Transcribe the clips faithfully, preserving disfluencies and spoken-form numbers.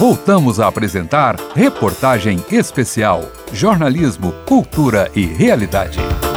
voltamos a apresentar Reportagem Especial. Jornalismo, cultura e realidade.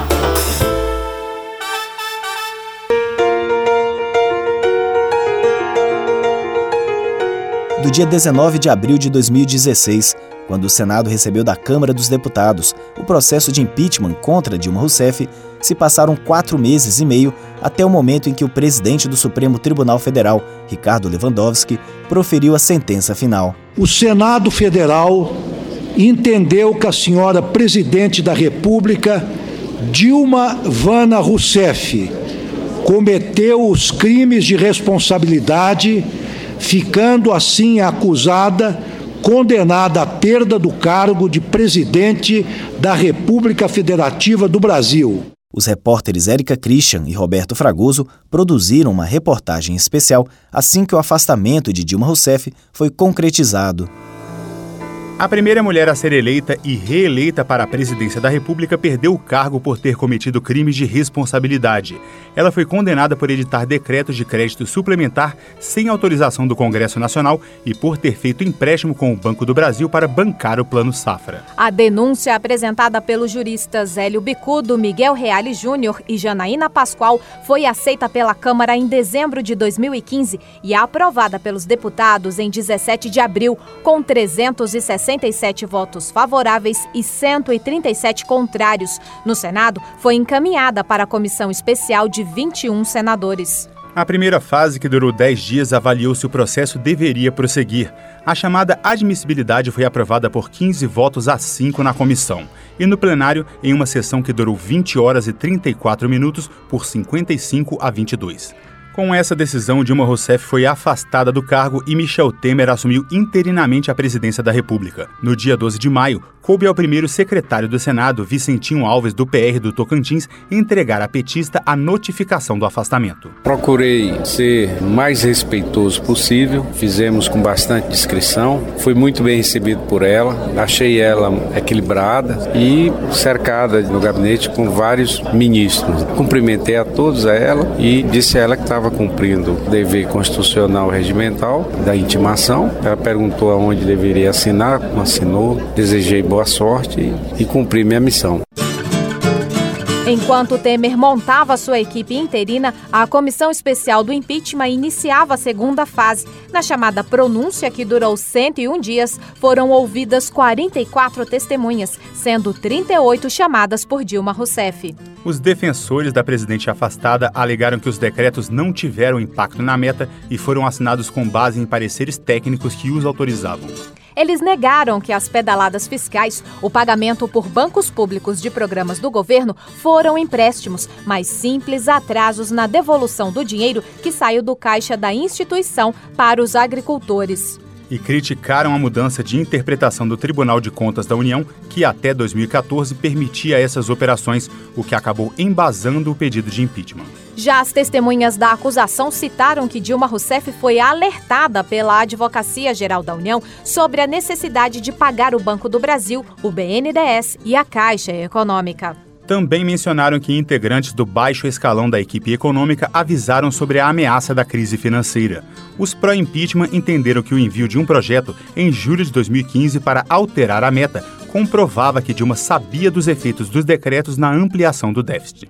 Do dia dezenove de abril de dois mil e dezesseis, quando o Senado recebeu da Câmara dos Deputados o processo de impeachment contra Dilma Rousseff, se passaram quatro meses e meio até o momento em que o presidente do Supremo Tribunal Federal, Ricardo Lewandowski, proferiu a sentença final. O Senado Federal entendeu que a senhora presidente da República, Dilma Vana Rousseff, cometeu os crimes de responsabilidade, ficando assim acusada, condenada à perda do cargo de presidente da República Federativa do Brasil. Os repórteres Érica Christian e Roberto Fragoso produziram uma reportagem especial assim que o afastamento de Dilma Rousseff foi concretizado. A primeira mulher a ser eleita e reeleita para a presidência da República perdeu o cargo por ter cometido crimes de responsabilidade. Ela foi condenada por editar decretos de crédito suplementar sem autorização do Congresso Nacional e por ter feito empréstimo com o Banco do Brasil para bancar o Plano Safra. A denúncia apresentada pelos juristas Hélio Bicudo, Miguel Reale Júnior e Janaína Pascoal foi aceita pela Câmara em dezembro de dois mil e quinze e aprovada pelos deputados em dezessete de abril, com trezentos e sessenta e sete votos favoráveis e cento e trinta e sete contrários. No Senado, foi encaminhada para a comissão especial de vinte e um senadores. A primeira fase, que durou dez dias, avaliou se o processo deveria prosseguir. A chamada admissibilidade foi aprovada por quinze votos a cinco na comissão. E no plenário, em uma sessão que durou vinte horas e trinta e quatro minutos, por cinquenta e cinco a vinte e dois. Com essa decisão, Dilma Rousseff foi afastada do cargo e Michel Temer assumiu interinamente a presidência da República. No dia doze de maio, coube ao primeiro secretário do Senado, Vicentinho Alves, do P R do Tocantins, entregar à petista a notificação do afastamento. Procurei ser o mais respeitoso possível, fizemos com bastante discrição, fui muito bem recebido por ela, achei ela equilibrada e cercada no gabinete com vários ministros. Cumprimentei a todos a ela e disse a ela que estava cumprindo o dever constitucional regimental da intimação. Ela perguntou aonde deveria assinar, não assinou, desejei boa sorte e, e cumpri minha missão. Enquanto Temer montava sua equipe interina, a Comissão Especial do Impeachment iniciava a segunda fase. Na chamada pronúncia, que durou cento e um dias, foram ouvidas quarenta e quatro testemunhas, sendo trinta e oito chamadas por Dilma Rousseff. Os defensores da presidente afastada alegaram que os decretos não tiveram impacto na meta e foram assinados com base em pareceres técnicos que os autorizavam. Eles negaram que as pedaladas fiscais, o pagamento por bancos públicos de programas do governo, foram empréstimos, mas simples atrasos na devolução do dinheiro que saiu do caixa da instituição para os agricultores. E criticaram a mudança de interpretação do Tribunal de Contas da União, que até dois mil e quatorze permitia essas operações, o que acabou embasando o pedido de impeachment. Já as testemunhas da acusação citaram que Dilma Rousseff foi alertada pela Advocacia Geral da União sobre a necessidade de pagar o Banco do Brasil, o B N D E S e a Caixa Econômica. Também mencionaram que integrantes do baixo escalão da equipe econômica avisaram sobre a ameaça da crise financeira. Os pró-impeachment entenderam que o envio de um projeto em julho de dois mil e quinze para alterar a meta comprovava que Dilma sabia dos efeitos dos decretos na ampliação do déficit.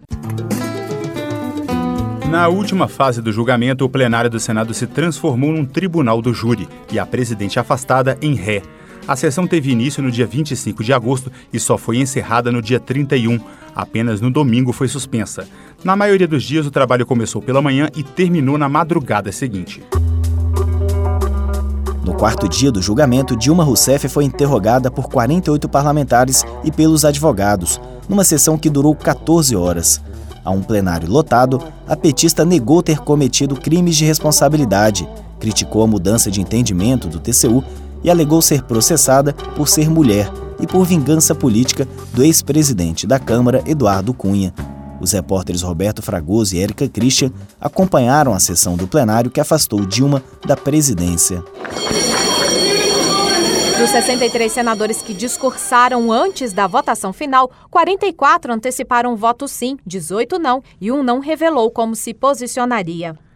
Na última fase do julgamento, o plenário do Senado se transformou num tribunal do júri e a presidente afastada em ré. A sessão teve início no dia vinte e cinco de agosto e só foi encerrada no dia trinta e um. Apenas no domingo foi suspensa. Na maioria dos dias, o trabalho começou pela manhã e terminou na madrugada seguinte. No quarto dia do julgamento, Dilma Rousseff foi interrogada por quarenta e oito parlamentares e pelos advogados, numa sessão que durou quatorze horas. A um plenário lotado, a petista negou ter cometido crimes de responsabilidade, criticou a mudança de entendimento do T C U e alegou ser processada por ser mulher e por vingança política do ex-presidente da Câmara, Eduardo Cunha. Os repórteres Roberto Fragoso e Érica Christian acompanharam a sessão do plenário que afastou Dilma da presidência. Dos sessenta e três senadores que discursaram antes da votação final, quarenta e quatro anteciparam voto sim, dezoito não e um não revelou como se posicionaria.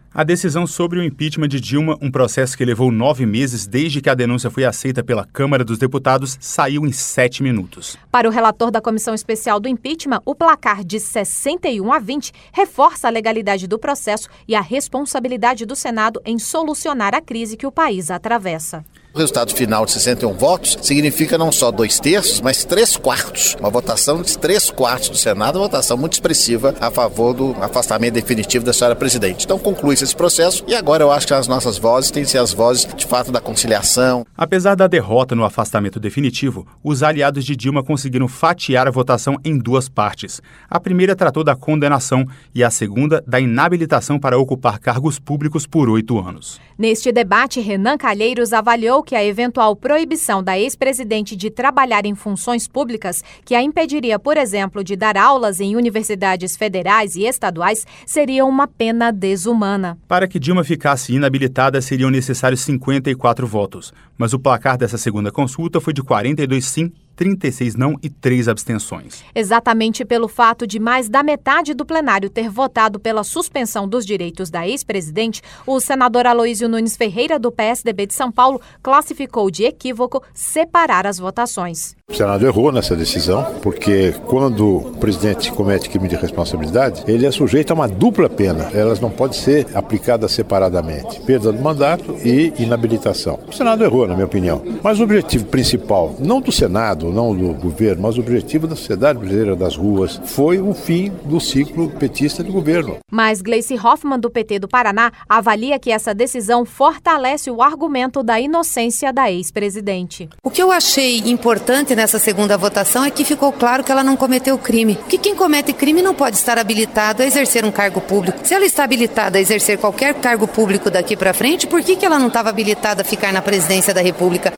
A decisão sobre o impeachment de Dilma, um processo que levou nove meses desde que a denúncia foi aceita pela Câmara dos Deputados, saiu em sete minutos. Para o relator da Comissão Especial do Impeachment, o placar de sessenta e um a vinte reforça a legalidade do processo e a responsabilidade do Senado em solucionar a crise que o país atravessa. O resultado final de sessenta e um votos significa não só dois terços, mas três quartos. Uma votação de três quartos do Senado, uma votação muito expressiva a favor do afastamento definitivo da senhora presidente. Então conclui-se esse processo e agora eu acho que as nossas vozes têm que ser as vozes de fato da conciliação. Apesar da derrota no afastamento definitivo, os aliados de Dilma conseguiram fatiar a votação em duas partes. A primeira tratou da condenação e a segunda da inabilitação para ocupar cargos públicos por oito anos. Neste debate, Renan Calheiros avaliou que a eventual proibição da ex-presidente de trabalhar em funções públicas, que a impediria, por exemplo, de dar aulas em universidades federais e estaduais, seria uma pena desumana. Para que Dilma ficasse inabilitada, seriam necessários cinquenta e quatro votos, mas o placar dessa segunda consulta foi de quarenta e dois sim, trinta e seis não e três abstenções. Exatamente pelo fato de mais da metade do plenário ter votado pela suspensão dos direitos da ex-presidente, o senador Aloísio Nunes Ferreira, do P S D B de São Paulo, classificou de equívoco separar as votações. O Senado errou nessa decisão, porque quando o presidente comete crime de responsabilidade, ele é sujeito a uma dupla pena. Elas não podem ser aplicadas separadamente. Perda do mandato e inabilitação. O Senado errou, na minha opinião. Mas o objetivo principal, não do Senado, não do governo, mas o objetivo da sociedade brasileira, das ruas, foi o fim do ciclo petista de governo. Mas Gleice Hoffmann, do P T do Paraná, avalia que essa decisão fortalece o argumento da inocência da ex-presidente. O que eu achei importante nessa segunda votação é que ficou claro que ela não cometeu crime. Que quem comete crime não pode estar habilitado a exercer um cargo público. Se ela está habilitada a exercer qualquer cargo público daqui para frente, por que que ela não estava habilitada a ficar na presidência da República?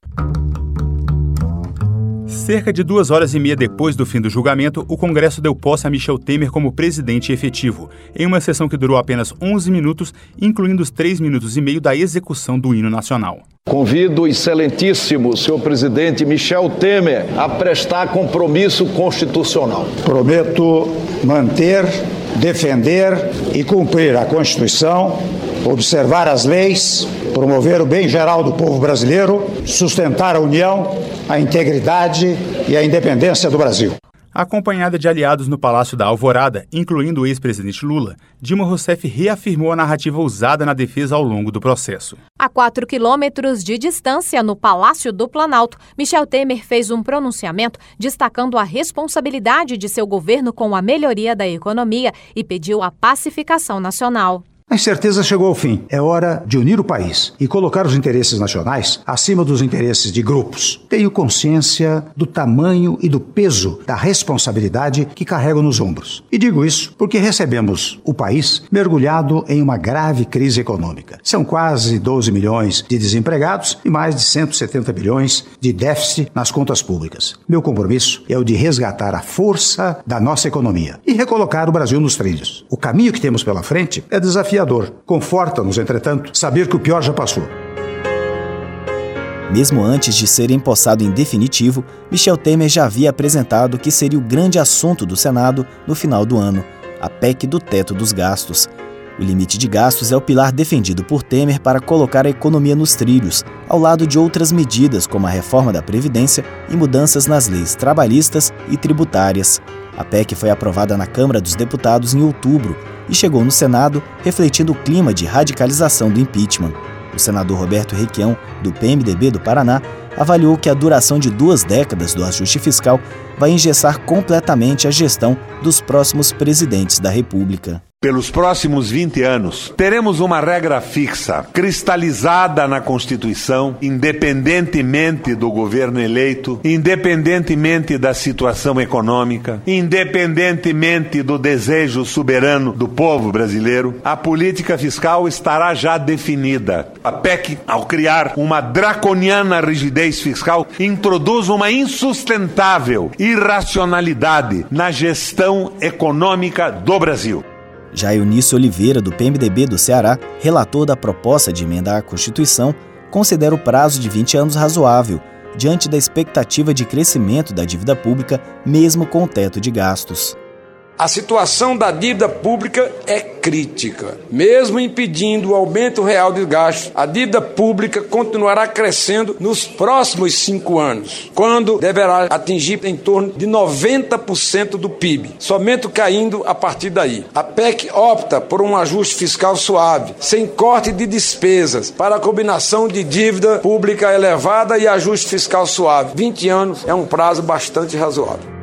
Cerca de duas horas e meia depois do fim do julgamento, o Congresso deu posse a Michel Temer como presidente efetivo, em uma sessão que durou apenas onze minutos, incluindo os três minutos e meio da execução do hino nacional. Convido o excelentíssimo senhor presidente Michel Temer a prestar compromisso constitucional. Prometo manter, defender e cumprir a Constituição, observar as leis, promover o bem geral do povo brasileiro, sustentar a união, a integridade e a independência do Brasil. Acompanhada de aliados no Palácio da Alvorada, incluindo o ex-presidente Lula, Dilma Rousseff reafirmou a narrativa usada na defesa ao longo do processo. A quatro quilômetros de distância, no Palácio do Planalto, Michel Temer fez um pronunciamento destacando a responsabilidade de seu governo com a melhoria da economia e pediu a pacificação nacional. A incerteza chegou ao fim. É hora de unir o país e colocar os interesses nacionais acima dos interesses de grupos. Tenho consciência do tamanho e do peso da responsabilidade que carrego nos ombros. E digo isso porque recebemos o país mergulhado em uma grave crise econômica. São quase doze milhões de desempregados e mais de cento e setenta bilhões de déficit nas contas públicas. Meu compromisso é o de resgatar a força da nossa economia e recolocar o Brasil nos trilhos. O caminho que temos pela frente é desafiador. Conforta-nos, entretanto, saber que o pior já passou. Mesmo antes de ser empossado em definitivo, Michel Temer já havia apresentado que seria o grande assunto do Senado no final do ano, a P E C do teto dos gastos. O limite de gastos é o pilar defendido por Temer para colocar a economia nos trilhos, ao lado de outras medidas como a reforma da Previdência e mudanças nas leis trabalhistas e tributárias. A P E C foi aprovada na Câmara dos Deputados em outubro e chegou no Senado refletindo o clima de radicalização do impeachment. O senador Roberto Requião, do P M D B do Paraná, avaliou que a duração de duas décadas do ajuste fiscal vai engessar completamente a gestão dos próximos presidentes da República. Pelos próximos vinte anos, teremos uma regra fixa, cristalizada na Constituição, independentemente do governo eleito, independentemente da situação econômica, independentemente do desejo soberano do povo brasileiro, a política fiscal estará já definida. A P E C, ao criar uma draconiana rigidez fiscal, introduz uma insustentável irracionalidade na gestão econômica do Brasil. Já Eunice Oliveira, do P M D B do Ceará, relator da proposta de emenda à Constituição, considera o prazo de vinte anos razoável, diante da expectativa de crescimento da dívida pública, mesmo com o teto de gastos. A situação da dívida pública é crítica. Mesmo impedindo o aumento real de gastos, a dívida pública continuará crescendo nos próximos cinco anos, quando deverá atingir em torno de noventa por cento do P I B, somente caindo a partir daí. A P E C opta por um ajuste fiscal suave, sem corte de despesas, para a combinação de dívida pública elevada e ajuste fiscal suave. vinte anos é um prazo bastante razoável.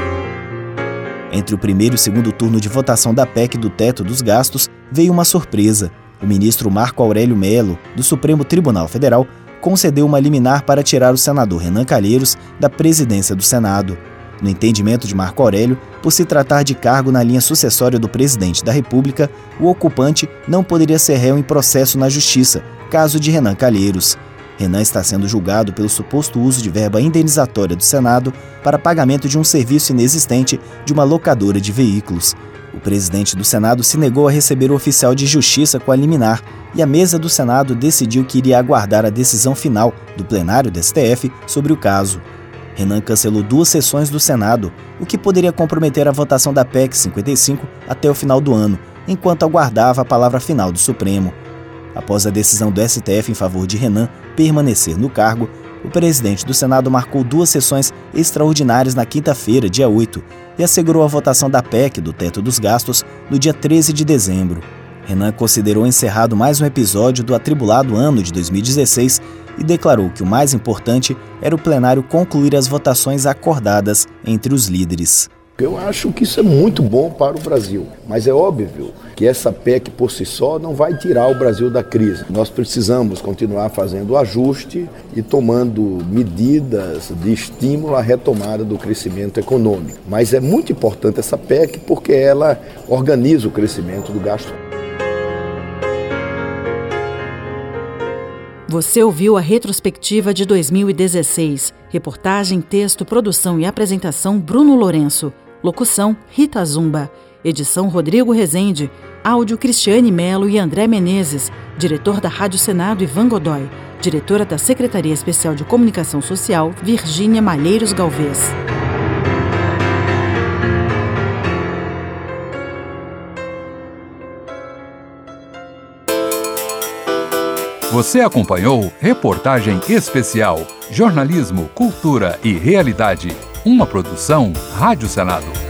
Entre o primeiro e o segundo turno de votação da P E C do teto dos gastos, veio uma surpresa. O ministro Marco Aurélio Mello, do Supremo Tribunal Federal, concedeu uma liminar para tirar o senador Renan Calheiros da presidência do Senado. No entendimento de Marco Aurélio, por se tratar de cargo na linha sucessória do presidente da República, o ocupante não poderia ser réu em processo na Justiça, caso de Renan Calheiros. Renan está sendo julgado pelo suposto uso de verba indenizatória do Senado para pagamento de um serviço inexistente de uma locadora de veículos. O presidente do Senado se negou a receber o oficial de justiça com a liminar e a mesa do Senado decidiu que iria aguardar a decisão final do plenário do S T F sobre o caso. Renan cancelou duas sessões do Senado, o que poderia comprometer a votação da P E C cinquenta e cinco até o final do ano, enquanto aguardava a palavra final do Supremo. Após a decisão do S T F em favor de Renan permanecer no cargo, o presidente do Senado marcou duas sessões extraordinárias na quinta-feira, dia oito, e assegurou a votação da P E C do teto dos gastos no dia treze de dezembro. Renan considerou encerrado mais um episódio do atribulado ano de dois mil e dezesseis e declarou que o mais importante era o plenário concluir as votações acordadas entre os líderes. Eu acho que isso é muito bom para o Brasil, mas é óbvio que essa P E C por si só não vai tirar o Brasil da crise. Nós precisamos continuar fazendo o ajuste e tomando medidas de estímulo à retomada do crescimento econômico. Mas é muito importante essa P E C porque ela organiza o crescimento do gasto. Você ouviu a retrospectiva de dois mil e dezesseis. Reportagem, texto, produção e apresentação Bruno Lourenço. Locução Rita Zumba. Edição Rodrigo Rezende. Áudio Cristiane Melo e André Menezes. Diretor da Rádio Senado Ivan Godoy. Diretora da Secretaria Especial de Comunicação Social Virgínia Malheiros Galvez. Você acompanhou Reportagem Especial, Jornalismo, Cultura e Realidade. Uma produção Rádio Senado.